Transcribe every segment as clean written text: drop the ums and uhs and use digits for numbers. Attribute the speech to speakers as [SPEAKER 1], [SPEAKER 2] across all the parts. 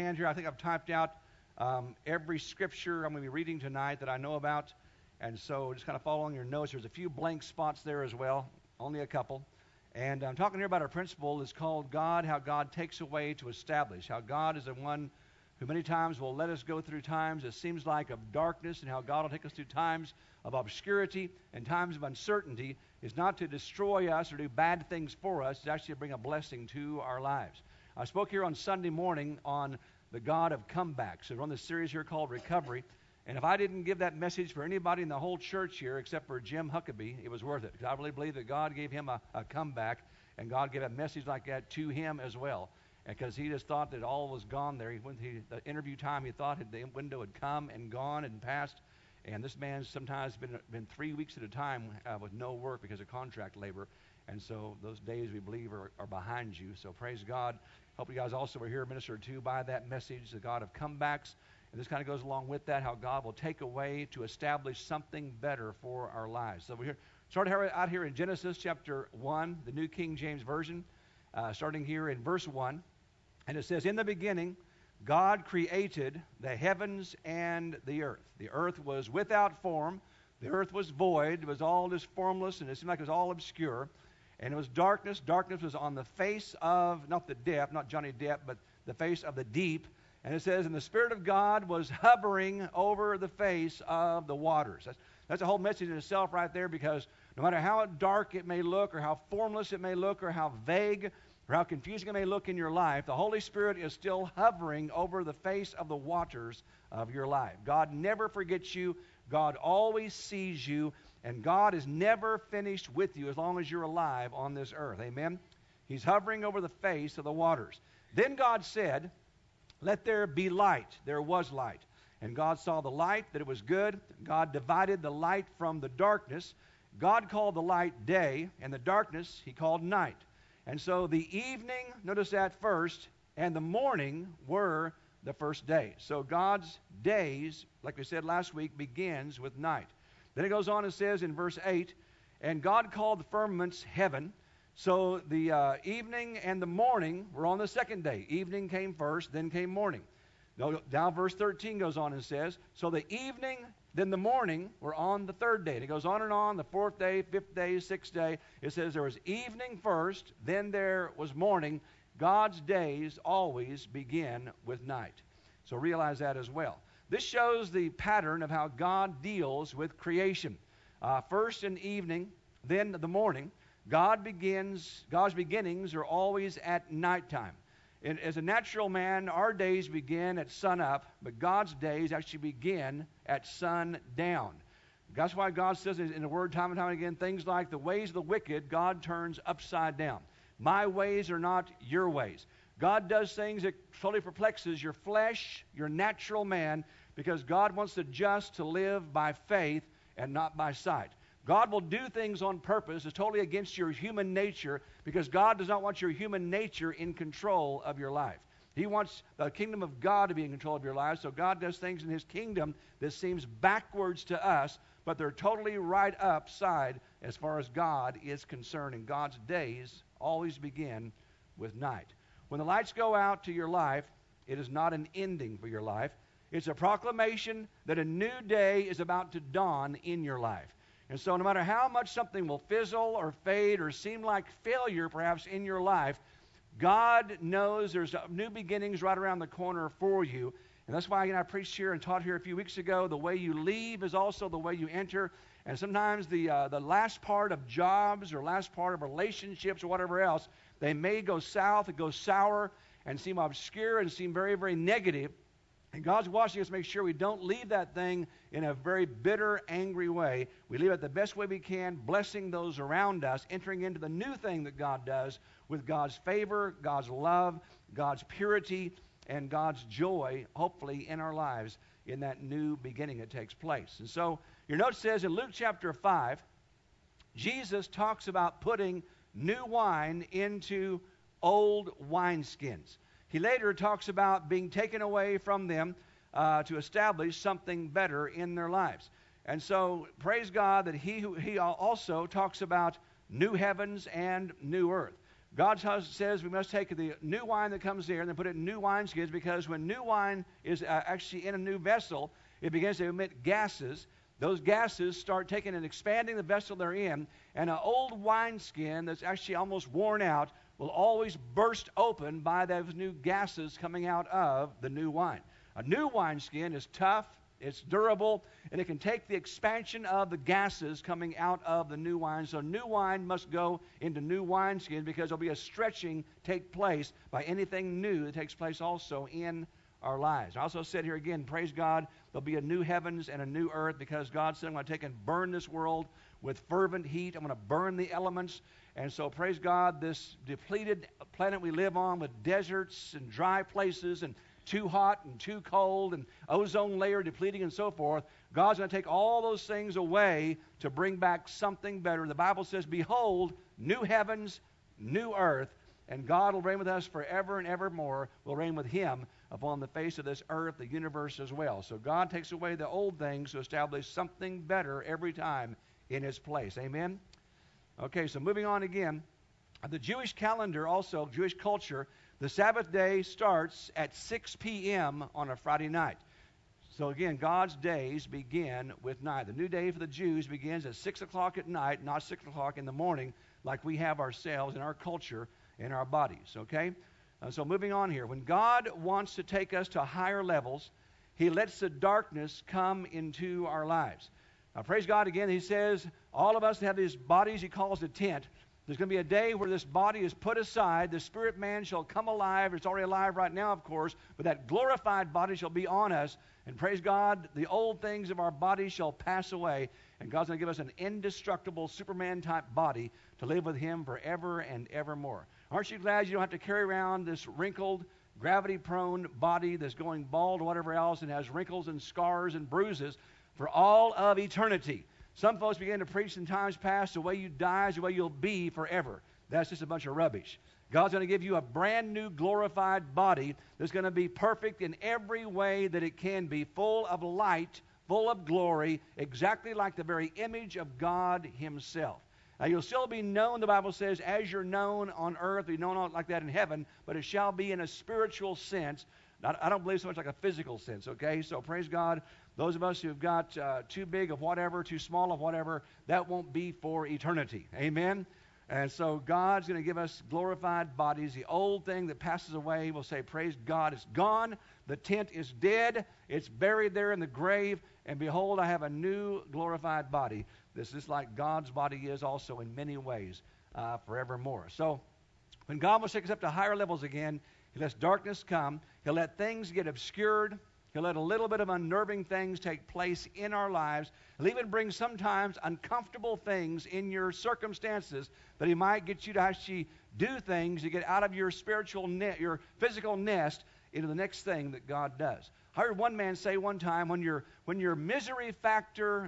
[SPEAKER 1] Hand here, I think I've typed out every scripture I'm going to be reading tonight that I know about. And so just kind of follow along your notes. There's a few blank spots there as well, only a couple. And I'm talking here about our principle. It's called God, how God takes away to establish. How God is the one who many times will let us go through times that seems like of darkness, and how God will take us through times of obscurity and times of uncertainty is not to destroy us or do bad things for us. It's actually to bring a blessing to our lives. I spoke here on Sunday morning on the God of comebacks. So we're on this series here called Recovery. And if I didn't give that message for anybody in the whole church here except for Jim Huckabee, it was worth it. Because I really believe that God gave him a comeback, and God gave a message like that to him as well. Because he just thought that all was gone there. The interview time, he thought the window had come and gone and passed. And this man's sometimes been 3 weeks at a time with no work because of contract labor. And so those days, we believe, are behind you. So praise God. Hope you guys also were here ministered to by that message, the God of comebacks. And this kind of goes along with that, how God will take away to establish something better for our lives. So we're starting out here in Genesis chapter 1, the New King James Version, starting here in verse 1. And it says, "In the beginning, God created the heavens and the earth. The earth was without form. The earth was void. It was all just formless, and it seemed like it was all obscure. And it was darkness. Darkness was on the face of, not the depth, not Johnny Depp, but the face of the deep. And it says, and the Spirit of God was hovering over the face of the waters." That's a whole message in itself right there, because no matter how dark it may look, or how formless it may look, or how vague or how confusing it may look in your life, the Holy Spirit is still hovering over the face of the waters of your life. God never forgets you. God always sees you. And God is never finished with you as long as you're alive on this earth. Amen? He's hovering over the face of the waters. Then God said, "Let there be light." There was light. And God saw the light, that it was good. God divided the light from the darkness. God called the light day, and the darkness he called night. And so the evening, notice that first, and the morning were the first day. So God's days, like we said last week, begins with night. Then it goes on and says in verse 8, "And God called the firmaments heaven." So the evening and the morning were on the second day. Evening came first, then came morning. Now verse 13 goes on and says, "So the evening, then the morning were on the third day." And it goes on, the fourth day, fifth day, sixth day. It says there was evening first, then there was morning. God's days always begin with night. So realize that as well. This shows the pattern of how God deals with creation. First an evening, then the morning. God's beginnings are always at nighttime. And as a natural man, our days begin at sun up, but God's days actually begin at sundown. That's why God says in the Word time and time again, things like the ways of the wicked, God turns upside down. My ways are not your ways. God does things that totally perplexes your flesh, your natural man, because God wants the just to live by faith and not by sight. God will do things on purpose. It's totally against your human nature, because God does not want your human nature in control of your life. He wants the kingdom of God to be in control of your life. So God does things in his kingdom that seems backwards to us, but they're totally right upside as far as God is concerned. And God's days always begin with night. When the lights go out to your life, it is not an ending for your life. It's a proclamation that a new day is about to dawn in your life. And so no matter how much something will fizzle or fade or seem like failure perhaps in your life, God knows there's new beginnings right around the corner for you. And that's why I preached here and taught here a few weeks ago, the way you leave is also the way you enter. And sometimes the last part of jobs or last part of relationships or whatever else, they may go south and go sour and seem obscure and seem very, very negative. And God's watching us to make sure we don't leave that thing in a very bitter, angry way. We leave it the best way we can, blessing those around us, entering into the new thing that God does with God's favor, God's love, God's purity, and God's joy, hopefully, in our lives in that new beginning that takes place. And so your note says in Luke chapter 5, Jesus talks about putting new wine into old wineskins. He later talks about being taken away from them to establish something better in their lives. And so, praise God that he also talks about new heavens and new earth. God says we must take the new wine that comes there and then put it in new wineskins, because when new wine is actually in a new vessel, it begins to emit gases. Those gases start taking and expanding the vessel they're in, and an old wineskin that's actually almost worn out will always burst open by those new gases coming out of the new wine. A new wineskin is tough, it's durable, and it can take the expansion of the gases coming out of the new wine. So new wine must go into new wineskins, because there'll be a stretching take place by anything new that takes place also in our lives. I also said here again, praise God, there'll be a new heavens and a new earth, because God said, I'm going to take and burn this world with fervent heat. I'm going to burn the elements. And so praise God, this depleted planet we live on with deserts and dry places and too hot and too cold and ozone layer depleting and so forth, God's going to take all those things away to bring back something better. The Bible says, behold, new heavens, new earth, and God will reign with us forever and evermore. We'll reign with Him upon the face of this earth, the universe as well. So God takes away the old things to establish something better every time in its place. Amen? Okay, so moving on again. The Jewish calendar also, Jewish culture, the Sabbath day starts at 6 p.m. on a Friday night. So again, God's days begin with night. The new day for the Jews begins at 6 o'clock at night, not 6 o'clock in the morning, like we have ourselves in our culture, in our bodies, okay? So moving on here. When God wants to take us to higher levels, He lets the darkness come into our lives. Now, praise God again. He says all of us have these bodies He calls a tent. There's going to be a day where this body is put aside. The spirit man shall come alive. It's already alive right now, of course, but that glorified body shall be on us. And praise God, the old things of our body shall pass away. And God's going to give us an indestructible Superman-type body to live with Him forever and evermore. Aren't you glad you don't have to carry around this wrinkled, gravity-prone body that's going bald or whatever else and has wrinkles and scars and bruises for all of eternity? Some folks began to preach in times past, the way you die is the way you'll be forever. That's just a bunch of rubbish. God's going to give you a brand new glorified body that's going to be perfect in every way that it can be, full of light, full of glory, exactly like the very image of God Himself. Now, you'll still be known, the Bible says, as you're known on earth. You're known like that in heaven, but it shall be in a spiritual sense. I don't believe so much like a physical sense, okay? So praise God. Those of us who've got too big of whatever, too small of whatever, that won't be for eternity. Amen? And so God's going to give us glorified bodies. The old thing that passes away, we'll say, praise God, it's gone. The tent is dead. It's buried there in the grave. And behold, I have a new glorified body. This is like God's body is also in many ways forevermore. So when God will take us up to higher levels again, He lets darkness come. He'll let things get obscured. He'll let a little bit of unnerving things take place in our lives. He'll even bring sometimes uncomfortable things in your circumstances that He might get you to actually do things to get out of your spiritual your physical nest into the next thing that God does. I heard one man say one time, when your misery factor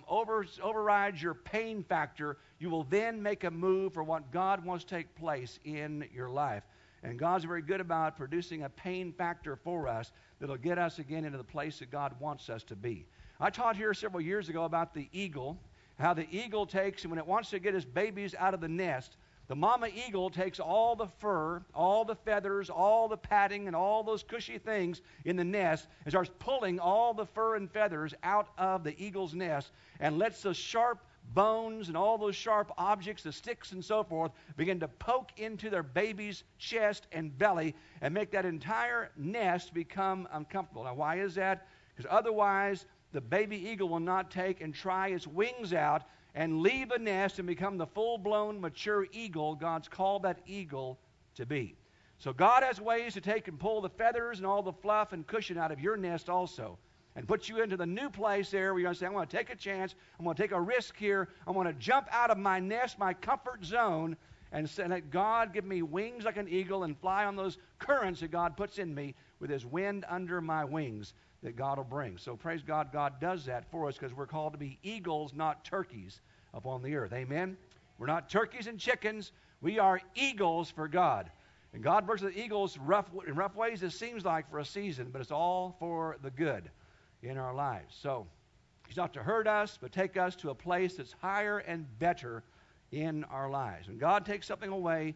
[SPEAKER 1] overrides your pain factor, you will then make a move for what God wants to take place in your life. And God's very good about producing a pain factor for us that'll get us again into the place that God wants us to be. I taught here several years ago about the eagle, how the eagle takes, and when it wants to get its babies out of the nest, the mama eagle takes all the fur, all the feathers, all the padding, and all those cushy things in the nest and starts pulling all the fur and feathers out of the eagle's nest and lets the sharp bones and all those sharp objects, the sticks and so forth, begin to poke into their baby's chest and belly and make that entire nest become uncomfortable. Now, why is that? Because otherwise, the baby eagle will not take and try its wings out and leave the nest and become the full-blown, mature eagle God's called that eagle to be. So God has ways to take and pull the feathers and all the fluff and cushion out of your nest also and put you into the new place there where you're going to say, I'm going to take a chance, I'm going to take a risk here, I'm going to jump out of my nest, my comfort zone, and say, let God give me wings like an eagle and fly on those currents that God puts in me with His wind under my wings that God will bring. So praise God, God does that for us because we're called to be eagles, not turkeys upon the earth. Amen? We're not turkeys and chickens. We are eagles for God. And God works with eagles in rough ways, it seems like, for a season, but it's all for the good in our lives. So He's not to hurt us, but take us to a place that's higher and better in our lives. When God takes something away,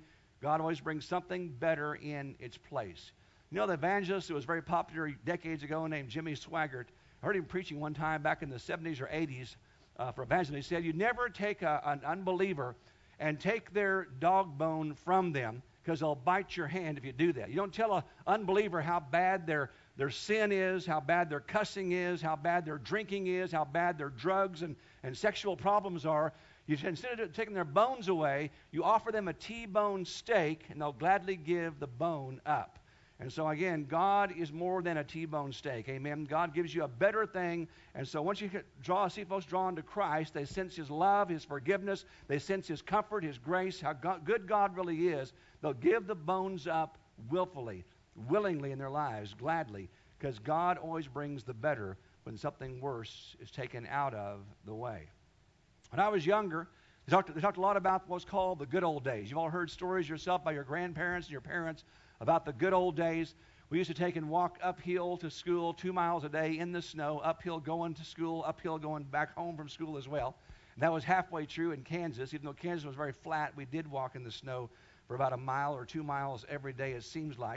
[SPEAKER 1] God always brings something better in its place. You know, the evangelist who was very popular decades ago named Jimmy Swaggart, I heard him preaching one time back in the 70s or 80s for evangelism. He said, you never take an unbeliever and take their dog bone from them, because they'll bite your hand if you do that. You don't tell an unbeliever how bad their sin is, how bad their cussing is, how bad their drinking is, how bad their drugs and sexual problems are. Instead of taking their bones away, you offer them a T-bone steak, and they'll gladly give the bone up. And so again, God is more than a T-bone steak. Amen. God gives you a better thing. And so once you see folks drawn to Christ, they sense His love, His forgiveness. They sense His comfort, His grace, how good God really is. They'll give the bones up willfully, willingly in their lives, gladly, because God always brings the better when something worse is taken out of the way. When I was younger, they talked a lot about what's called the good old days. You've all heard stories yourself by your grandparents and your parents about the good old days. We used to take and walk uphill to school 2 miles a day in the snow, uphill going to school, uphill going back home from school as well. And that was halfway true in Kansas. Even though Kansas was very flat, we did walk in the snow for about 1 mile or 2 miles every day, it seems like.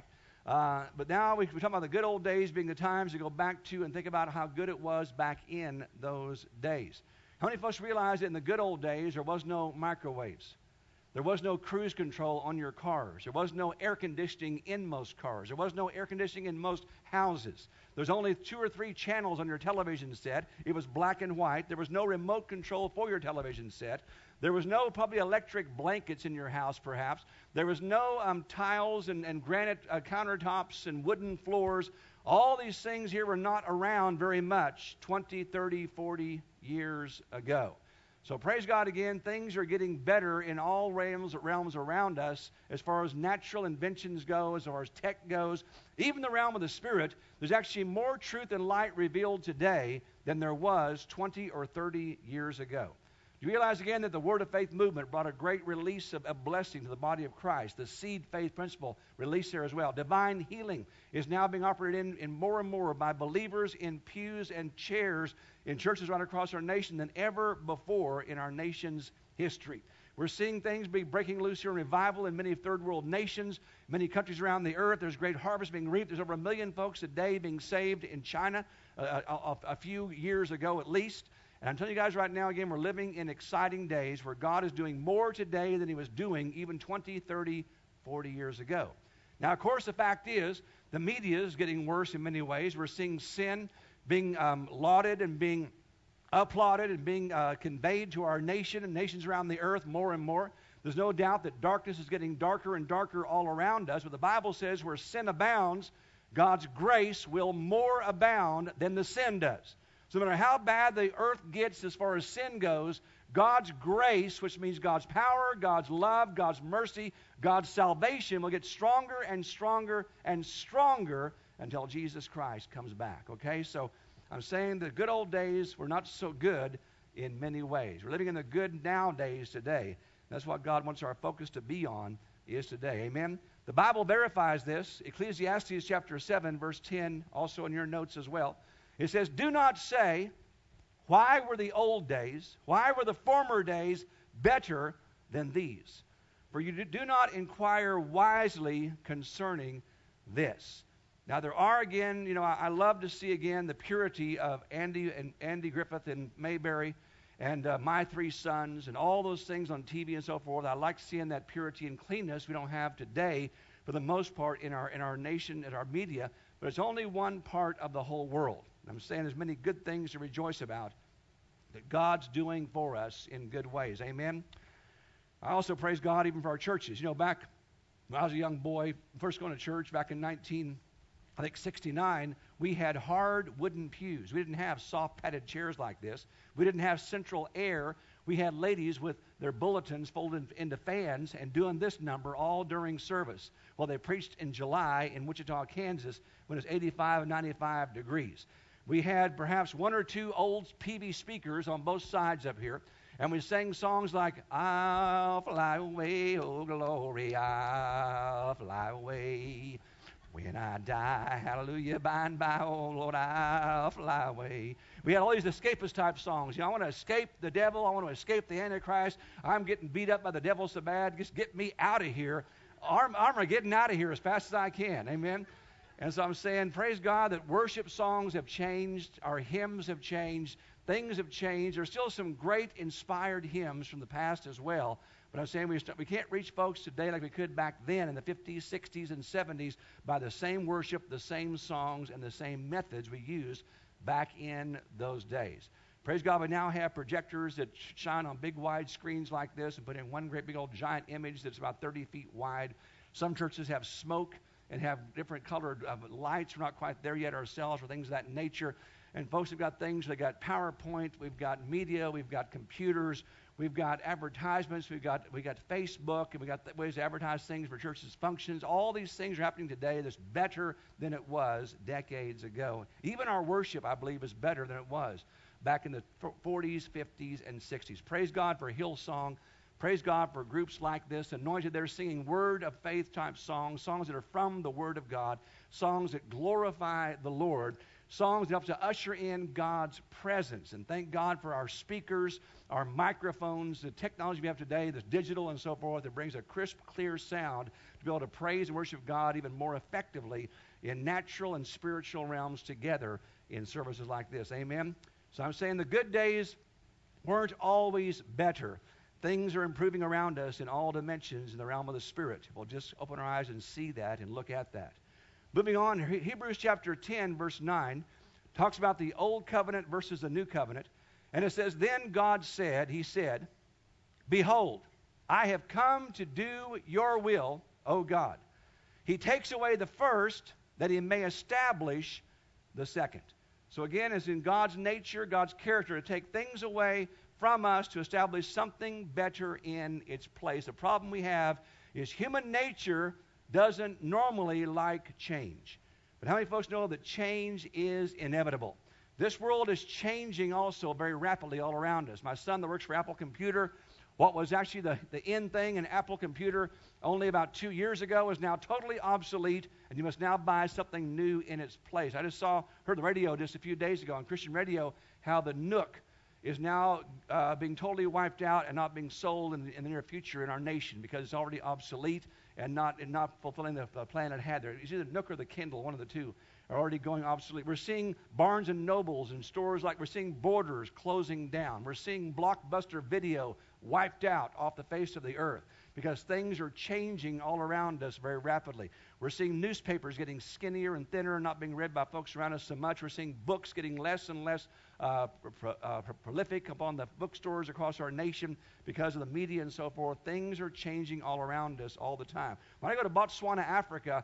[SPEAKER 1] But now we're talking about the good old days being the times to go back to and think about how good it was back in those days. How many of us realize that in the good old days there was no microwaves? There was no cruise control on your cars. There was no air conditioning in most cars. There was no air conditioning in most houses. There's only 2 or 3 channels on your television set. It was black and white. There was no remote control for your television set. There was no probably electric blankets in your house, perhaps. There was no tiles and granite countertops and wooden floors. All these things here were not around very much 20, 30, 40 years ago. So praise God again, things are getting better in all realms around us as far as natural inventions go, as far as tech goes. Even the realm of the Spirit, there's actually more truth and light revealed today than there was 20 or 30 years ago. Do you realize again that the Word of Faith movement brought a great release of a blessing to the body of Christ? The seed faith principle released there as well. Divine healing is now being operated in more and more by believers in pews and chairs in churches right across our nation than ever before in our nation's history. We're seeing things be breaking loose here in revival in many third world nations, many countries around the earth. There's great harvest being reaped. There's over 1 million folks a day being saved in China a few years ago at least. And I'm telling you guys right now, again, we're living in exciting days where God is doing more today than He was doing even 20, 30, 40 years ago. Now, of course, the fact is the media is getting worse in many ways. We're seeing sin being lauded and being applauded and being conveyed to our nation and nations around the earth more and more. There's no doubt that darkness is getting darker and darker all around us. But the Bible says where sin abounds, God's grace will more abound than the sin does. So no matter how bad the earth gets as far as sin goes, God's grace, which means God's power, God's love, God's mercy, God's salvation will get stronger and stronger and stronger until Jesus Christ comes back. Okay, so I'm saying the good old days were not so good in many ways. We're living in the good now days today. That's what God wants our focus to be on is today. Amen? The Bible verifies this. Ecclesiastes chapter 7, verse 10, also in your notes as well. It says, do not say, why were the old days, why were the former days better than these? For you do not inquire wisely concerning this. Now there are again, I love to see again the purity of Andy Griffith and Mayberry and My Three Sons and all those things on TV and so forth. I like seeing that purity and cleanness we don't have today for the most part in our nation and our media, but it's only one part of the whole world. I'm saying there's many good things to rejoice about that God's doing for us in good ways. Amen? I also praise God even for our churches. Back when I was a young boy, first going to church back in 1969, we had hard wooden pews. We didn't have soft padded chairs like this. We didn't have central air. We had ladies with their bulletins folded into fans and doing this number all during service. Well, they preached in July in Wichita, Kansas, when it was 85 and 95 degrees. We had perhaps 1 or 2 old PV speakers on both sides up here, and we sang songs like, I'll fly away, oh glory, I'll fly away. When I die, hallelujah, by and by, oh Lord, I'll fly away. We had all these escapist type songs. I want to escape the devil. I want to escape the Antichrist. I'm getting beat up by the devil so bad. Just get me out of here. armor getting out of here as fast as I can. Amen. And so I'm saying, praise God that worship songs have changed, our hymns have changed, things have changed. There's still some great inspired hymns from the past as well. But I'm saying we can't reach folks today like we could back then in the 50s, 60s, and 70s by the same worship, the same songs, and the same methods we used back in those days. Praise God, we now have projectors that shine on big wide screens like this and put in one great big old giant image that's about 30 feet wide. Some churches have smoke and have different colored lights. We're not quite there yet ourselves or things of that nature. And folks have got things. They've got PowerPoint. We've got media. We've got computers. We've got advertisements. We've got Facebook. And we've got ways to advertise things for churches' functions. All these things are happening today that's better than it was decades ago. Even our worship, I believe, is better than it was back in the 40s, 50s, and 60s. Praise God for Hillsong. Praise God for groups like this, anointed. They're singing word of faith type songs, songs that are from the Word of God, songs that glorify the Lord, songs that help to usher in God's presence. And thank God for our speakers, our microphones, the technology we have today, that's digital and so forth, that brings a crisp, clear sound to be able to praise and worship God even more effectively in natural and spiritual realms together in services like this. Amen? So I'm saying the good days weren't always better. Things are improving around us in all dimensions in the realm of the Spirit. We'll just open our eyes and see that and look at that. Moving on, Hebrews chapter 10, verse 9, talks about the Old Covenant versus the New Covenant. And it says, Then God said, He said, Behold, I have come to do your will, O God. He takes away the first, that He may establish the second. So again, as in God's nature, God's character, to take things away from us to establish something better in its place. The problem we have is human nature doesn't normally like change. But how many folks know that change is inevitable? This world is changing also very rapidly all around us. My son that works for Apple Computer, what was actually the in thing in Apple Computer only about 2 years ago is now totally obsolete, and you must now buy something new in its place. I just heard the radio just a few days ago on Christian radio how the Nook is now being totally wiped out and not being sold in the near future in our nation because it's already obsolete and not fulfilling the plan it had there. It's either the Nook or the Kindle, one of the two, are already going obsolete. We're seeing Barnes & Nobles and stores like we're seeing Borders closing down. We're seeing Blockbuster Video wiped out off the face of the earth because things are changing all around us very rapidly. We're seeing newspapers getting skinnier and thinner and not being read by folks around us so much. We're seeing books getting less and less prolific upon the bookstores across our nation because of the media and so forth. Things are changing all around us all the time. When I go to Botswana, Africa,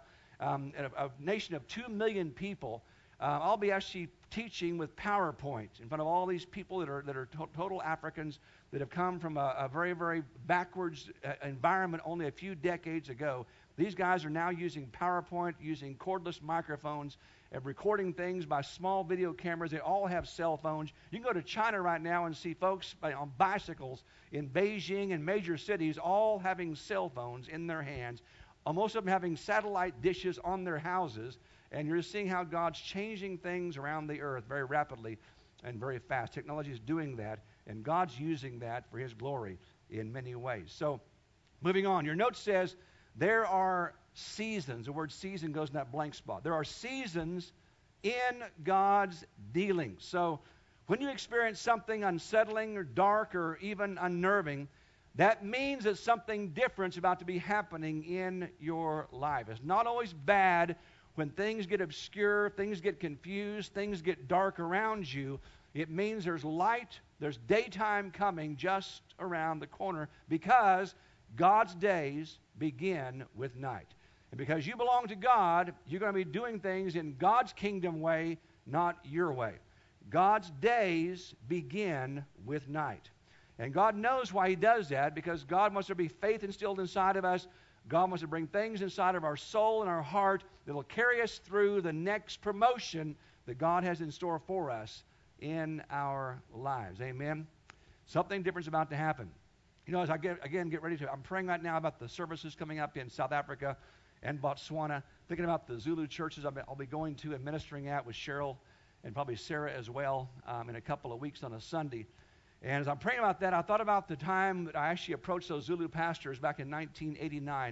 [SPEAKER 1] a nation of 2 million people, I'll be actually teaching with PowerPoint in front of all these people that are total Africans that have come from a very, very backwards environment only a few decades ago. These guys are now using PowerPoint, using cordless microphones, and recording things by small video cameras. They all have cell phones. You can go to China right now and see folks on bicycles in Beijing and major cities all having cell phones in their hands, most of them having satellite dishes on their houses, and you're seeing how God's changing things around the earth very rapidly and very fast. Technology is doing that, and God's using that for His glory in many ways. So, moving on, your note says there are seasons. The word season goes in that blank spot. There are seasons in God's dealings. So, when you experience something unsettling or dark or even unnerving, that means that something different is about to be happening in your life. It's not always bad when things get obscure, things get confused, things get dark around you. It means there's light, there's daytime coming just around the corner because God's days begin with night. And because you belong to God, you're going to be doing things in God's kingdom way, not your way. God's days begin with night. And God knows why He does that, because God wants there to be faith instilled inside of us. God wants to bring things inside of our soul and our heart that will carry us through the next promotion that God has in store for us in our lives. Amen? Something different is about to happen. You know, as I get ready I'm praying right now about the services coming up in South Africa and Botswana, thinking about the Zulu churches I'll be going to and ministering at with Cheryl and probably Sarah as well in a couple of weeks on a Sunday. And as I'm praying about that, I thought about the time that I actually approached those Zulu pastors back in 1989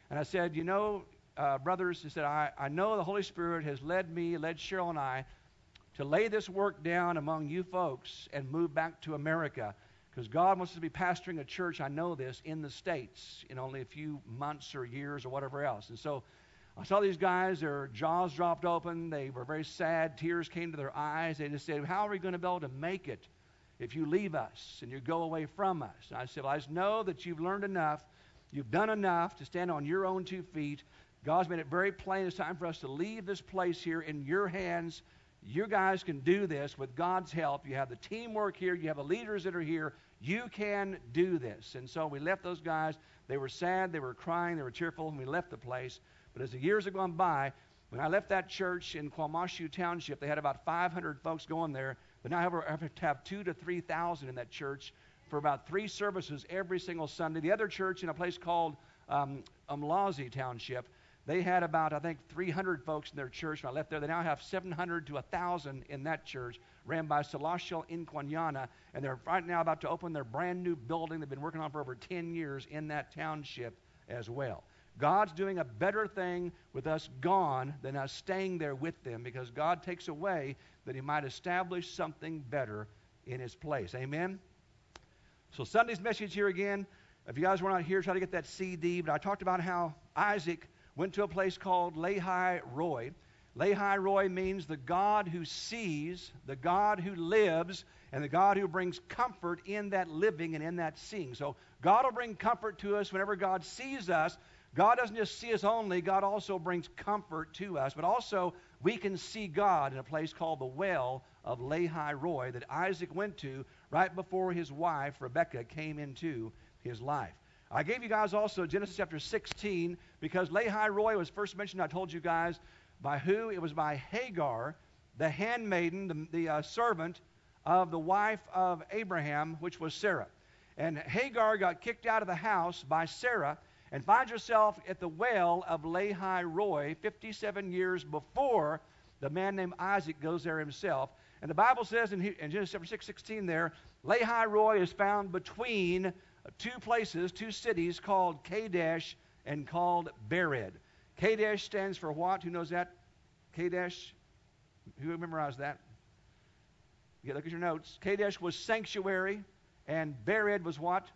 [SPEAKER 1] And I said, brothers, he said, I know the Holy Spirit has led Cheryl and I, to lay this work down among you folks and move back to America. Because God wants us to be pastoring a church, I know this, in the States in only a few months or years or whatever else. And so I saw these guys, their jaws dropped open. They were very sad. Tears came to their eyes. They just said, how are we going to be able to make it if you leave us and you go away from us? And I said, well, I just know that you've learned enough. You've done enough to stand on your own 2 feet. God's made it very plain. It's time for us to leave this place here in your hands. You guys can do this with God's help. You have the teamwork here. You have the leaders that are here. You can do this. And so we left those guys. They were sad. They were crying. They were tearful. And we left the place. But as the years have gone by, when I left that church in Kwamashu Township, they had about 500 folks going there. But now I have to have 2,000 to 3,000 in that church for about 3 services every single Sunday. The other church in a place called Umlazi Township, they had about, I think, 300 folks in their church. When I left there, they now have 700 to 1,000 in that church, ran by Celestial in Quanyana, and they're right now about to open their brand new building they've been working on for over 10 years in that township as well. God's doing a better thing with us gone than us staying there with them, because God takes away that he might establish something better in his place. Amen? So Sunday's message here again, if you guys were not here, try to get that CD, but I talked about how Isaac went to a place called Lehi Roi. Lehi Roi means the God who sees, the God who lives, and the God who brings comfort in that living and in that seeing. So God will bring comfort to us whenever God sees us. God doesn't just see us only, God also brings comfort to us. But also, we can see God in a place called the Well of Lehi Roi that Isaac went to right before his wife, Rebekah, came into his life. I gave you guys also Genesis chapter 16, because Lehi Roi was first mentioned, I told you guys, by who? It was by Hagar, the handmaiden, the servant of the wife of Abraham, which was Sarah. And Hagar got kicked out of the house by Sarah and finds herself at the well of Lehi Roi 57 years before the man named Isaac goes there himself. And the Bible says in Genesis chapter 6:16 there, Lehi Roi is found between 2 places, 2 cities called Kadesh and called Bered. Kadesh stands for what? Who knows that? Kadesh? Who memorized that? You look at your notes. Kadesh was sanctuary, and Bered was what?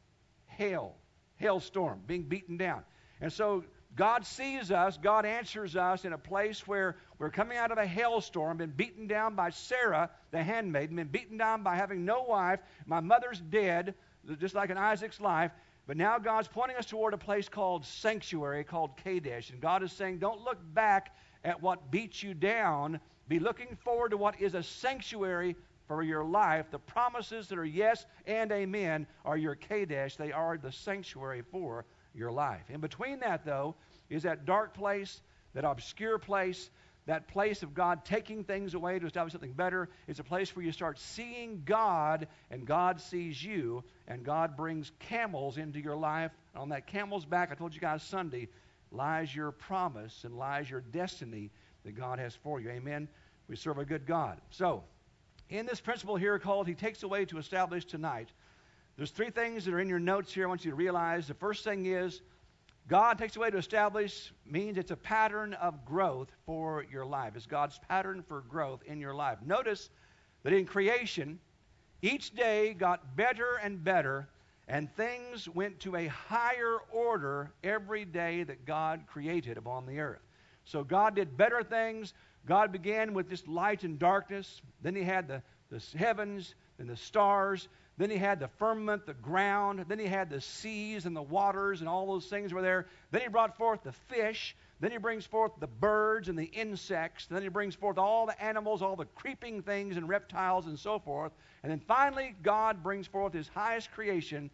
[SPEAKER 1] Hail. Hailstorm, being beaten down. And so God sees us, God answers us in a place where we're coming out of a hailstorm, been beaten down by Sarah, the handmaiden, been beaten down by having no wife. My mother's dead, just like in Isaac's life. But now God's pointing us toward a place called sanctuary, called Kadesh. And God is saying, don't look back at what beats you down. Be looking forward to what is a sanctuary for your life. The promises that are yes and amen are your Kadesh. They are the sanctuary for your life. In between that, though, is that dark place, that obscure place, that place of God taking things away to establish something better. It's a place where you start seeing God, and God sees you, and God brings camels into your life. On that camel's back, I told you guys Sunday, lies your promise and lies your destiny that God has for you. Amen? We serve a good God. So, in this principle here called He Takes Away to Establish Tonight, there's 3 things that are in your notes here I want you to realize. The first thing is, God takes away to establish means it's a pattern of growth for your life. It's God's pattern for growth in your life. Notice that in creation, each day got better and better, and things went to a higher order every day that God created upon the earth. So God did better things. God began with just light and darkness. Then He had the heavens and the stars. Then He had the firmament, the ground. Then He had the seas and the waters, and all those things were there. Then He brought forth the fish. Then He brings forth the birds and the insects. Then He brings forth all the animals, all the creeping things and reptiles and so forth. And then finally, God brings forth His highest creation,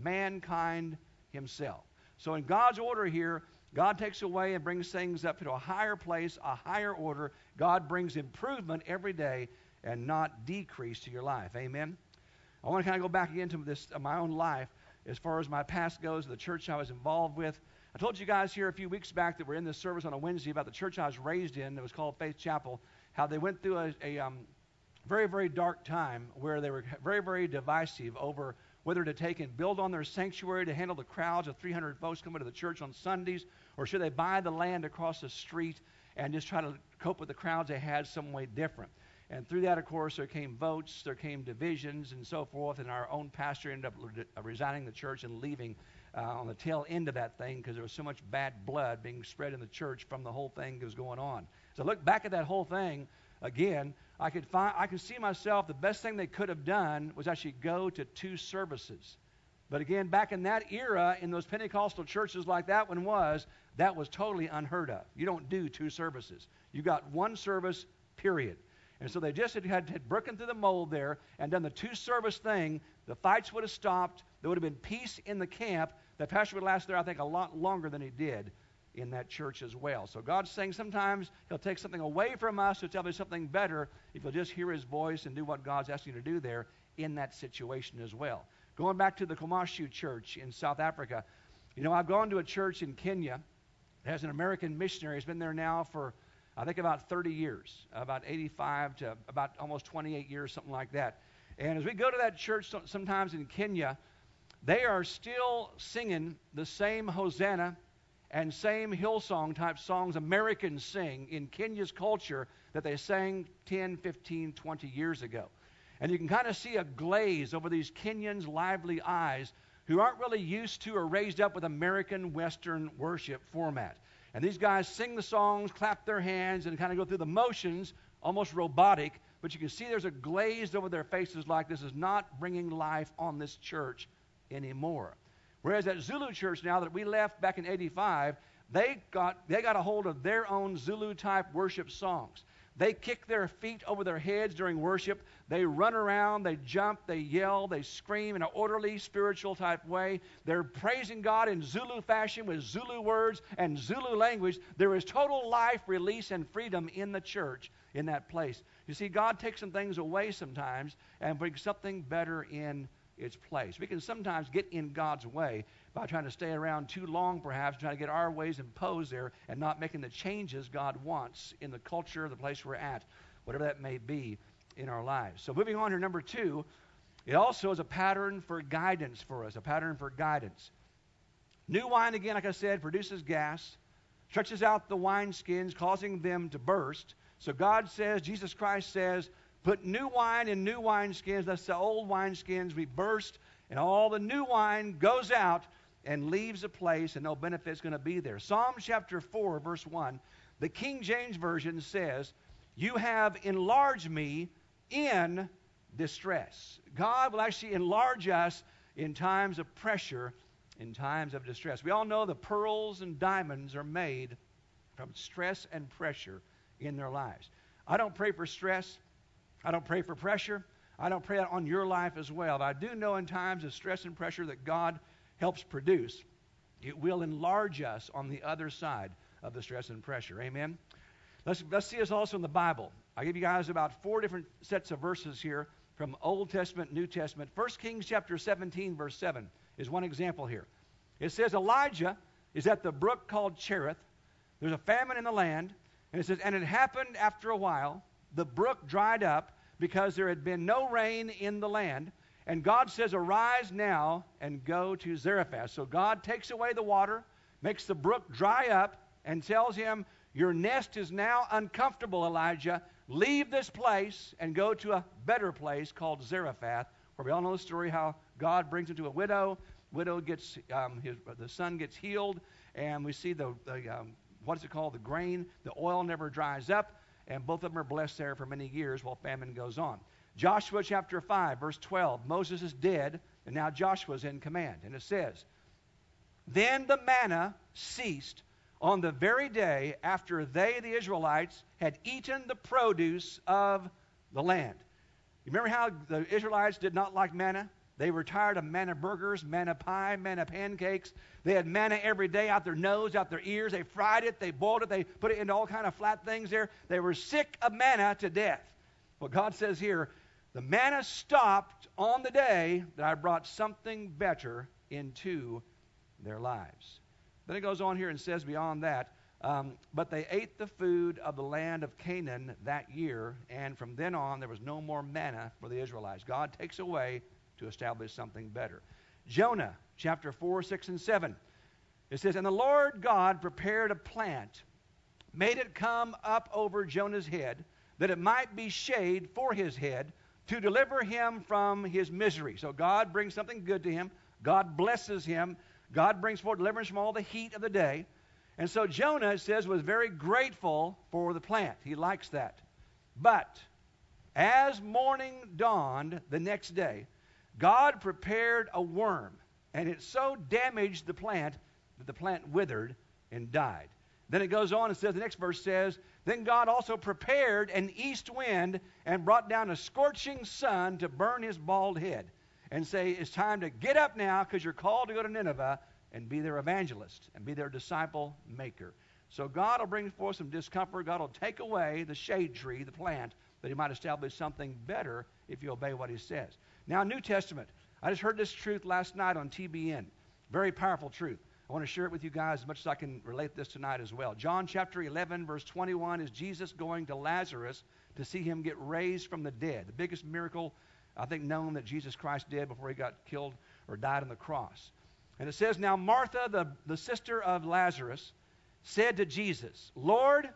[SPEAKER 1] mankind Himself. So in God's order here, God takes away and brings things up to a higher place, a higher order. God brings improvement every day and not decrease to your life. Amen? I want to kind of go back again to this, my own life, as far as my past goes, the church I was involved with. I told you guys here a few weeks back that we're in this service on a Wednesday about the church I was raised in. It was called Faith Chapel, how they went through a very, very dark time where they were very, very divisive over whether to take and build on their sanctuary to handle the crowds of 300 folks coming to the church on Sundays, or should they buy the land across the street and just try to cope with the crowds they had some way different. And through that, of course, there came votes, there came divisions, and so forth, and our own pastor ended up resigning the church and leaving on the tail end of that thing because there was so much bad blood being spread in the church from the whole thing that was going on. So look back at that whole thing again. I could see myself, the best thing they could have done was actually go to 2 services. But again, back in that era, in those Pentecostal churches like that one was, that was totally unheard of. You don't do 2 services. You got 1 service, period. And so they just had broken through the mold there and done the 2-service thing. The fights would have stopped. There would have been peace in the camp. The pastor would last there, I think, a lot longer than he did in that church as well. So God's saying sometimes he'll take something away from us to tell me something better if you'll just hear his voice and do what God's asking you to do there in that situation as well. Going back to the Komashu church in South Africa, you know, I've gone to a church in Kenya. It has an American missionary. He's been there now for, I think, about 30 years, about 85 to about almost 28 years, something like that. And as we go to that church sometimes in Kenya, they are still singing the same Hosanna and same Hillsong type songs Americans sing in Kenya's culture that they sang 10, 15, 20 years ago. And you can kind of see a glaze over these Kenyans' lively eyes who aren't really used to or raised up with American Western worship format. And these guys sing the songs, clap their hands, and kind of go through the motions, almost robotic, but you can see there's a glaze over their faces like this is not bringing life on this church anymore. Whereas at Zulu church now that we left back in 85, they got a hold of their own Zulu-type worship songs. They kick their feet over their heads during worship. They run around, they jump, they yell, they scream in an orderly, spiritual type way. They're praising God in Zulu fashion with Zulu words and Zulu language. There is total life, release, and freedom in the church in that place. You see, God takes some things away sometimes and brings something better in its place. We can sometimes get in God's way by trying to stay around too long, perhaps, trying to get our ways imposed there and not making the changes God wants in the culture, the place we're at, whatever that may be in our lives. So moving on here, number 2, it also is a pattern for guidance for us, a pattern for guidance. New wine, again, like I said, produces gas, stretches out the wineskins, causing them to burst. So God says, Jesus Christ says, put new wine in new wineskins. That's the old wineskins. We burst, and all the new wine goes out and leaves a place, and no benefit's going to be there. Psalm chapter 4, verse 1, the King James Version says, you have enlarged me in distress. God will actually enlarge us in times of pressure, in times of distress. We all know the pearls and diamonds are made from stress and pressure in their lives. I don't pray for stress. I don't pray for pressure. I don't pray that on your life as well. But I do know in times of stress and pressure that God helps produce, it will enlarge us on the other side of the stress and pressure. Amen? Let's see us also in the Bible. I'll give you guys about 4 different sets of verses here from Old Testament, New Testament. 1 Kings chapter 17, verse 7 is one example here. It says, Elijah is at the brook called Cherith. There's a famine in the land. And it says, and it happened after a while, the brook dried up because there had been no rain in the land. And God says, arise now and go to Zarephath. So God takes away the water, makes the brook dry up, and tells him, your nest is now uncomfortable, Elijah. Leave this place and go to a better place called Zarephath, where we all know the story how God brings him to a widow. Widow gets, the son gets healed, and we see what is it called? The grain. The oil never dries up. And both of them are blessed there for many years while famine goes on. Joshua chapter 5, verse 12. Moses is dead, and now Joshua's in command. And it says, then the manna ceased on the very day after they, the Israelites, had eaten the produce of the land. You remember how the Israelites did not like manna? They were tired of manna burgers, manna pie, manna pancakes. They had manna every day out their nose, out their ears. They fried it, they boiled it, they put it into all kind of flat things there. They were sick of manna to death. Well, God says here, the manna stopped on the day that I brought something better into their lives. Then it goes on here and says beyond that, but they ate the food of the land of Canaan that year, and from then on there was no more manna for the Israelites. God takes away to establish something better. Jonah, chapter 4, 6, and 7. It says, "And the Lord God prepared a plant, made it come up over Jonah's head, that it might be shade for his head, to deliver him from his misery." So God brings something good to him. God blesses him. God brings forth deliverance from all the heat of the day. And so Jonah, it says, was very grateful for the plant. He likes that. But as morning dawned the next day, God prepared a worm, and it so damaged the plant that the plant withered and died. Then it goes on and says, the next verse says, "Then God also prepared an east wind and brought down a scorching sun to burn his bald head and say, 'It's time to get up now because you're called to go to Nineveh and be their evangelist and be their disciple maker.'" So God will bring forth some discomfort. God will take away the shade tree, the plant, that he might establish something better if you obey what he says. Now, New Testament. I just heard this truth last night on TBN. Very powerful truth. I want to share it with you guys as much as I can relate this tonight as well. John chapter 11, verse 21 is Jesus going to Lazarus to see him get raised from the dead. The biggest miracle, I think, known that Jesus Christ did before he got killed or died on the cross. And it says, "Now Martha, the sister of Lazarus, said to Jesus, 'Lord,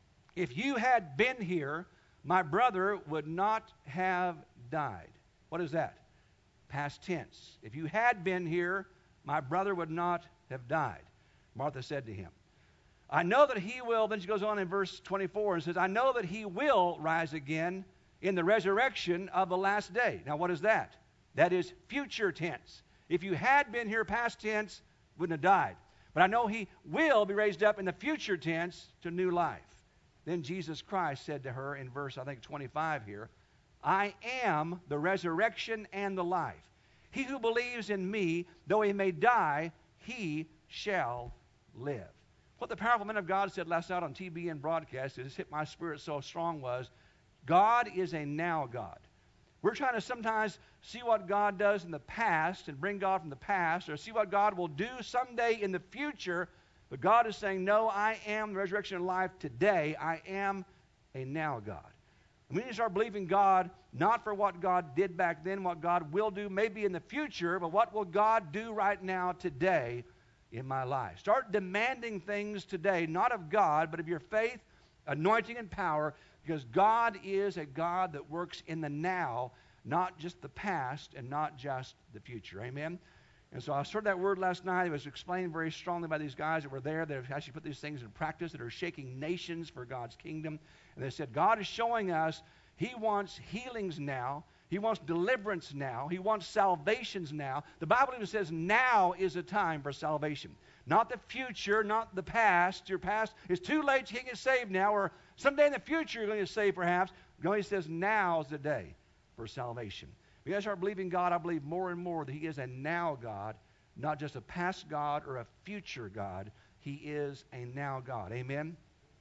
[SPEAKER 1] if you had been here, my brother would not have died.'" What is that? Past tense. If you had been here, my brother would not have died. Martha said to him, "I know that he will," then she goes on in verse 24 and says, "I know that he will rise again in the resurrection of the last day." Now what is that? That is future tense. If you had been here, past tense, wouldn't have died. But I know he will be raised up in the future tense to new life. Then Jesus Christ said to her in verse, I think, 25 here, "I am the resurrection and the life. He who believes in me, though he may die, he shall live." What the powerful man of God said last night on TBN broadcast, it just hit my spirit so strong, was God is a now God. We're trying to sometimes see what God does in the past and bring God from the past, or see what God will do someday in the future. But God is saying, no, I am the resurrection and life today. I am a now God. And we need to start believing God, not for what God did back then, what God will do maybe in the future, but what will God do right now today in my life. Start demanding things today, not of God, but of your faith, anointing, and power, because God is a God that works in the now, not just the past and not just the future. Amen? And so I heard that word last night. It was explained very strongly by these guys that were there that have actually put these things in practice, that are shaking nations for God's kingdom. And they said, God is showing us he wants healings now. He wants deliverance now. He wants salvations now. The Bible even says now is a time for salvation. Not the future, not the past. Your past is too late, you can't get saved now, or someday in the future you're going to get saved perhaps. God says now is the day for salvation. If you guys are believing God, I believe more and more that he is a now God, not just a past God or a future God. He is a now God. Amen?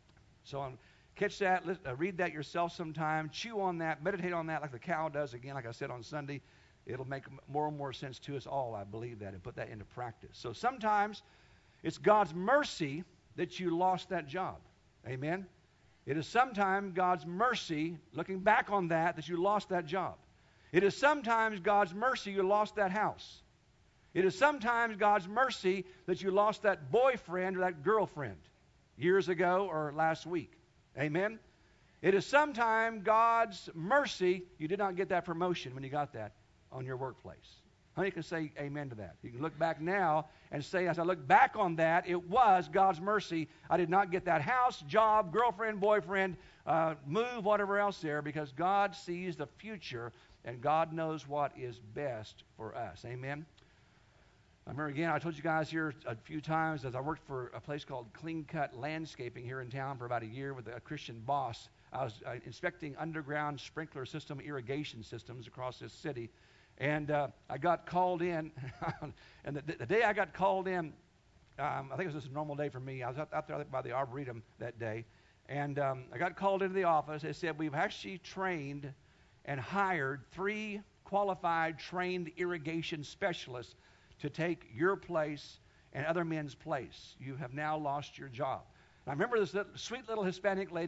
[SPEAKER 1] So catch that, read that yourself sometime, chew on that, meditate on that like the cow does. Again, like I said on Sunday, it'll make more and more sense to us all, I believe that, and put that into practice. So sometimes it's God's mercy that you lost that job. Amen? It is sometimes God's mercy, looking back on that you lost that job. It is sometimes God's mercy you lost that house. It is sometimes God's mercy that you lost that boyfriend or that girlfriend years ago or last week. Amen? It is sometimes God's mercy you did not get that promotion when you got that on your workplace. How many can say amen to that? You can look back now and say, as I look back on that, it was God's mercy. I did not get that house, job, girlfriend, boyfriend, move, whatever else there, because God sees the future and God knows what is best for us. Amen? I remember again, I told you guys here a few times as I worked for a place called Clean Cut Landscaping here in town for about a year with a Christian boss. I was inspecting underground sprinkler system irrigation systems across this city. And I got called in, and the day I got called in, I think it was just a normal day for me. I was out there by the Arboretum that day, and I got called into the office. They said, we've actually trained and hired 3 qualified, trained irrigation specialists to take your place and other men's place. You have now lost your job. And I remember this sweet little Hispanic lady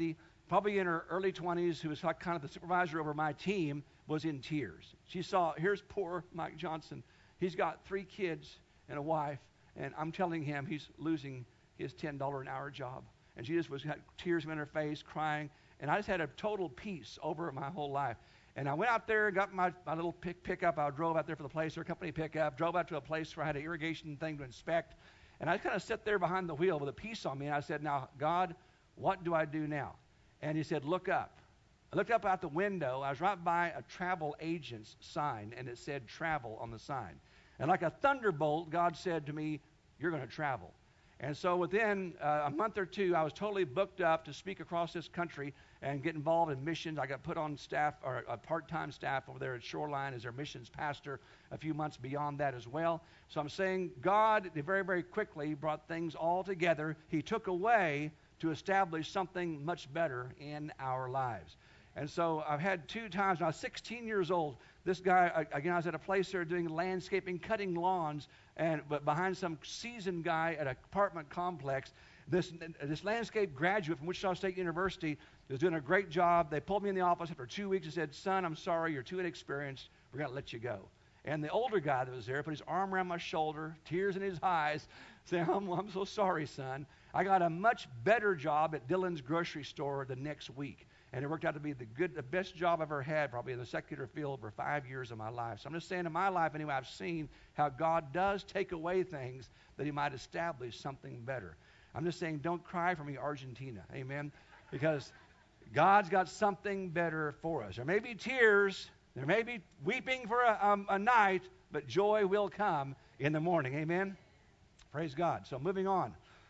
[SPEAKER 1] probably in her early 20s, who was like kind of the supervisor over my team, was in tears. She saw, here's poor Mike Johnson. He's got 3 kids and a wife, and I'm telling him he's losing his $10 an hour job. And she just had tears in her face, crying. And I just had a total peace over my whole life. And I went out there, got my little pickup. I drove out there for the place, her company pickup, drove out to a place where I had an irrigation thing to inspect. And I kind of sat there behind the wheel with a peace on me. And I said, now, God, what do I do now? And he said, look up. I looked up out the window. I was right by a travel agent's sign, and it said travel on the sign. And like a thunderbolt, God said to me, you're going to travel. And so within a month or 2, I was totally booked up to speak across this country and get involved in missions. I got put on staff, or a part-time staff over there at Shoreline as their missions pastor a few months beyond that as well. So I'm saying God very, very quickly brought things all together. He took away to establish something much better in our lives. And so I've had 2 times, when I was 16 years old, this guy, again, I was at a place there doing landscaping, cutting lawns, but behind some seasoned guy at an apartment complex. This landscape graduate from Wichita State University was doing a great job. They pulled me in the office after 2 weeks and said, son, I'm sorry, you're too inexperienced. We're going to let you go. And the older guy that was there put his arm around my shoulder, tears in his eyes, saying, I'm so sorry, son. I got a much better job at Dillon's grocery store the next week. And it worked out to be the best job I've ever had, probably in the secular field, for 5 years of my life. So I'm just saying, in my life anyway, I've seen how God does take away things that he might establish something better. I'm just saying, don't cry for me, Argentina. Amen? Because God's got something better for us. There may be tears. There may be weeping for a night, but joy will come in the morning. Amen? Praise God. So moving on.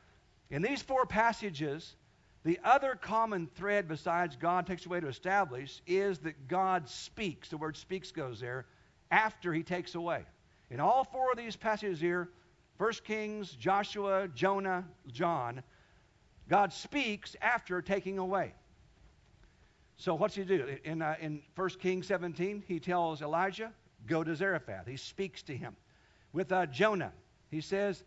[SPEAKER 1] In these 4 passages, the other common thread besides God takes away to establish is that God speaks. The word speaks goes there after he takes away. In all 4 of these passages here, 1 Kings, Joshua, Jonah, John, God speaks after taking away. So what's he do? In 1 Kings 17, he tells Elijah, go to Zarephath. He speaks to him. With Jonah, he says,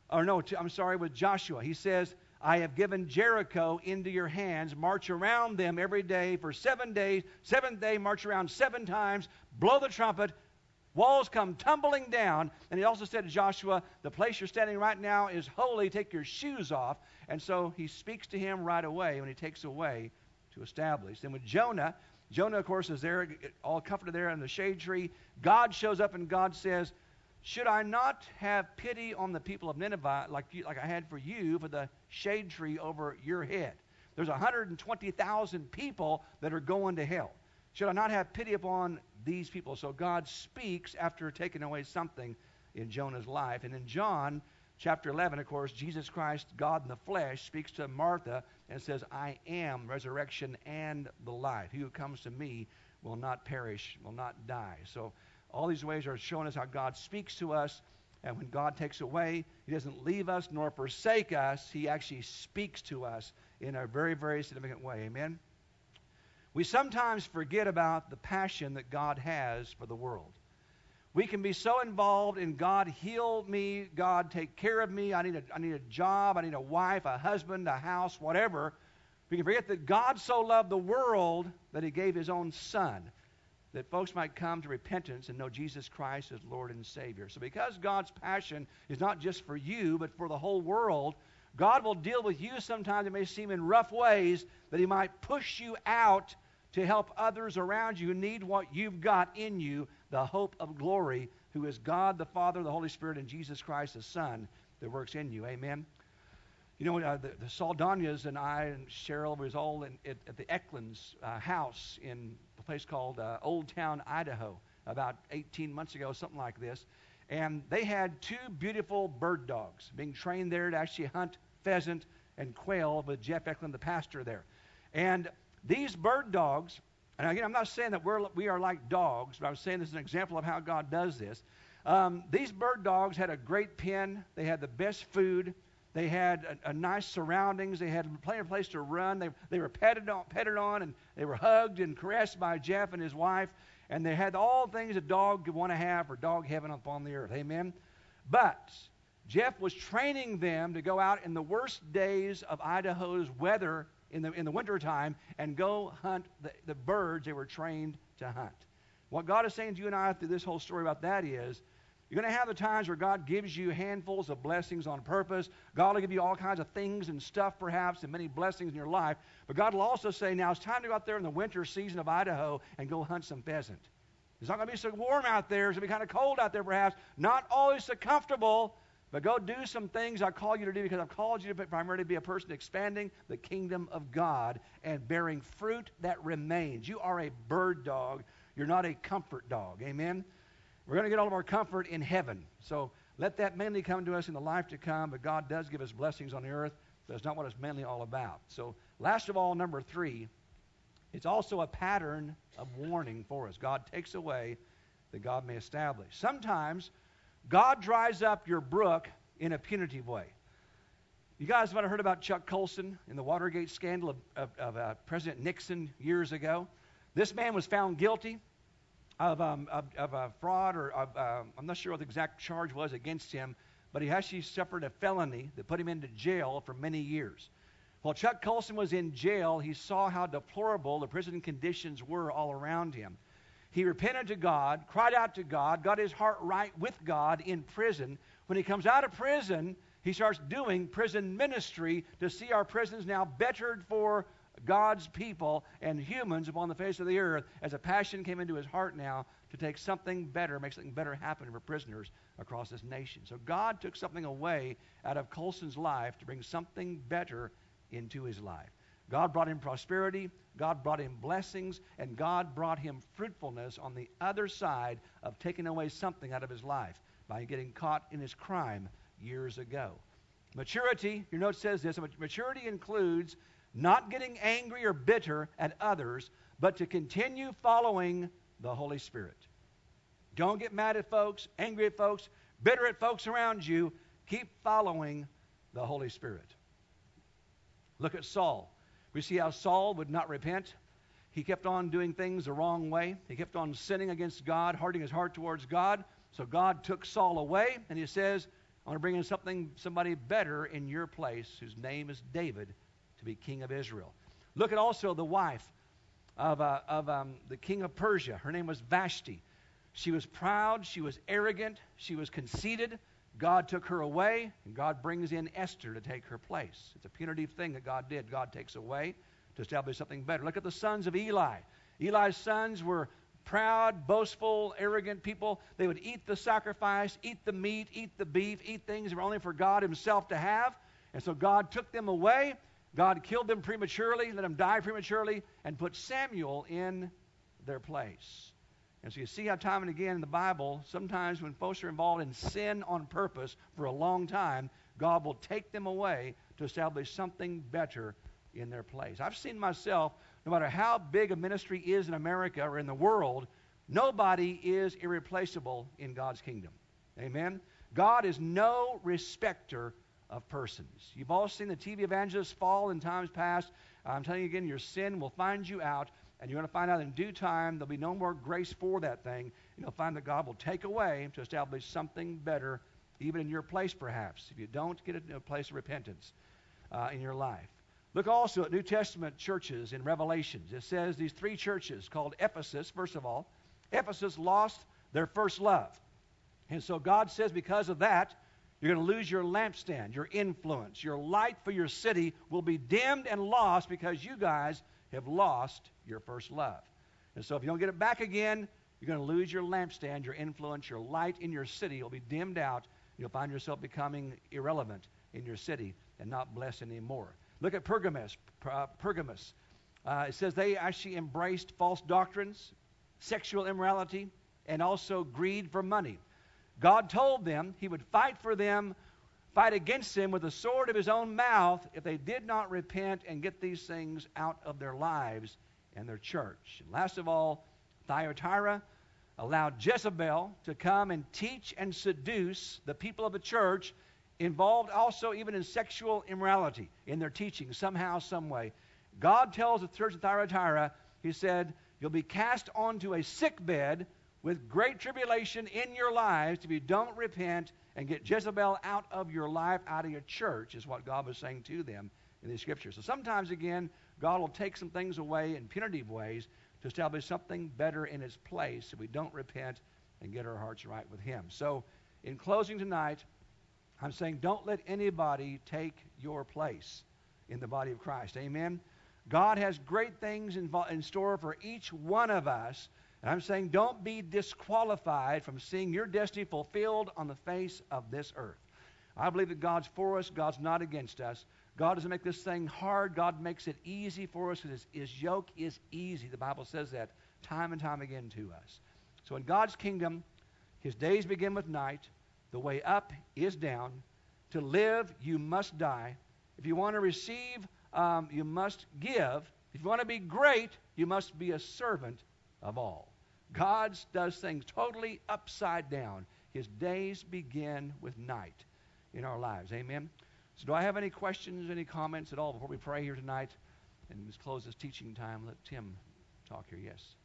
[SPEAKER 1] with Joshua, he says, I have given Jericho into your hands. March around them every day for 7 days. 7th day, march around 7 times. Blow the trumpet. Walls come tumbling down. And he also said to Joshua, the place you're standing right now is holy. Take your shoes off. And so he speaks to him right away when he takes away to establish. Then with Jonah, of course, is there, all comforted there in the shade tree. God shows up and God says, should I not have pity on the people of Nineveh like I had for you, for the shade tree over your head? There's 120,000 people that are going to hell. Should I not have pity upon these people? So God speaks after taking away something in Jonah's life. And in John chapter 11, of course, Jesus Christ, God in the flesh, speaks to Martha and says, I am resurrection and the life. He who comes to me will not perish, will not die. So all these ways are showing us how God speaks to us. And when God takes away, he doesn't leave us nor forsake us. He actually speaks to us in a very, very significant way. Amen? We sometimes forget about the passion that God has for the world. We can be so involved in God heal me, God take care of me, I need a job, I need a wife, a husband, a house, whatever. We can forget that God so loved the world that he gave his own son, that folks might come to repentance and know Jesus Christ as Lord and Savior. So because God's passion is not just for you, but for the whole world, God will deal with you sometimes. It may seem in rough ways, that he might push you out to help others around you who need what you've got in you, the hope of glory, who is God the Father, the Holy Spirit, and Jesus Christ the Son that works in you. Amen? You know, the Saldanias and I and Cheryl was all at the Eklund's house in a place called Old Town, Idaho, about 18 months ago, something like this. And they had 2 beautiful bird dogs being trained there to actually hunt pheasant and quail with Jeff Eklund, the pastor there. And these bird dogs, and again, I'm not saying that we are like dogs, but I'm saying this is an example of how God does this. These bird dogs had a great pen. They had the best food. They had a nice surroundings. They had plenty of place to run. They were petted on, and they were hugged and caressed by Jeff and his wife. And they had all things a dog could want to have for dog heaven upon the earth. Amen? But Jeff was training them to go out in the worst days of Idaho's weather in the wintertime and go hunt the birds they were trained to hunt. What God is saying to you and I through this whole story about that is, you're going to have the times where God gives you handfuls of blessings on purpose. God will give you all kinds of things and stuff, perhaps, and many blessings in your life. But God will also say, now it's time to go out there in the winter season of Idaho and go hunt some pheasant. It's not going to be so warm out there. It's going to be kind of cold out there, perhaps. Not always so comfortable. But go do some things I call you to do, because I've called you to primarily be a person expanding the kingdom of God and bearing fruit that remains. You are a bird dog. You're not a comfort dog. Amen? We're going to get all of our comfort in heaven. So let that mainly come to us in the life to come. But God does give us blessings on the earth. But it's not what it's mainly all about. So last of all, number 3, it's also a pattern of warning for us. God takes away that God may establish. Sometimes God dries up your brook in a punitive way. You guys might have heard about Chuck Colson in the Watergate scandal of President Nixon years ago. This man was found guilty of fraud, or I'm not sure what the exact charge was against him, but he actually suffered a felony that put him into jail for many years. While Chuck Colson was in jail, he saw how deplorable the prison conditions were all around him. He repented to God, cried out to God, got his heart right with God in prison. When he comes out of prison, he starts doing prison ministry to see our prisons now bettered for God's people and humans upon the face of the earth, as a passion came into his heart now to take something better, make something better happen for prisoners across this nation. So God took something away out of Colson's life to bring something better into his life. God brought him prosperity, God brought him blessings, and God brought him fruitfulness on the other side of taking away something out of his life by getting caught in his crime years ago. Maturity, your note says this, maturity includes not getting angry or bitter at others, but to continue following the Holy Spirit. Don't get mad at folks, angry at folks, bitter at folks around you. Keep following the Holy Spirit. Look at Saul. We see how Saul would not repent. He kept on doing things the wrong way. He kept on sinning against God, hardening his heart towards God. So God took Saul away, and he says, I want to bring in somebody better in your place, whose name is David, to be king of Israel. Look at also the wife of the king of Persia. Her name was Vashti. She was proud, she was arrogant, she was conceited. God took her away, and God brings in Esther to take her place. It's a punitive thing that God did. God takes away to establish something better. Look at the sons of Eli. Eli's sons were proud, boastful, arrogant people. They would eat the sacrifice, eat the meat, eat the beef, eat things that were only for God himself to have. And so God took them away. God killed them prematurely, let them die prematurely, and put Samuel in their place. And so you see how time and again in the Bible, sometimes when folks are involved in sin on purpose for a long time, God will take them away to establish something better in their place. I've seen myself, no matter how big a ministry is in America or in the world, nobody is irreplaceable in God's kingdom. Amen? God is no respecter of persons. You've all seen the TV evangelists fall in times past. I'm telling you again, your sin will find you out, and you're going to find out in due time there'll be no more grace for that thing. You'll find that God will take away to establish something better, even in your place perhaps, if you don't get a place of repentance in your life. Look also at New Testament churches in Revelations. It says these 3 churches called Ephesus, first of all. Ephesus lost their first love. And so God says because of that, you're going to lose your lampstand, your influence. Your light for your city will be dimmed and lost because you guys have lost your first love. And so if you don't get it back again, you're going to lose your lampstand, your influence, your light in your city will be dimmed out. You'll find yourself becoming irrelevant in your city and not blessed anymore. Look at Pergamos. It says they actually embraced false doctrines, sexual immorality, and also greed for money. God told them he would fight for them, fight against them with the sword of his own mouth if they did not repent and get these things out of their lives and their church. And last of all, Thyatira allowed Jezebel to come and teach and seduce the people of the church, involved also even in sexual immorality in their teaching somehow, some way. God tells the church of Thyatira, he said, you'll be cast onto a sick bed with great tribulation in your lives if you don't repent and get Jezebel out of your life, out of your church, is what God was saying to them in these scriptures. So sometimes, again, God will take some things away in punitive ways to establish something better in its place so we don't repent and get our hearts right with Him. So in closing tonight, I'm saying don't let anybody take your place in the body of Christ. Amen? God has great things in store for each one of us. And I'm saying don't be disqualified from seeing your destiny fulfilled on the face of this earth. I believe that God's for us. God's not against us. God doesn't make this thing hard. God makes it easy for us because His yoke is easy. The Bible says that time and time again to us. So in God's kingdom, His days begin with night. The way up is down. To live, you must die. If you want to receive, you must give. If you want to be great, you must be a servant of all. God does things totally upside down. His days begin with night in our lives. Amen? So do I have any questions, any comments at all before we pray here tonight? And let's close this teaching time. Let Tim talk here. Yes.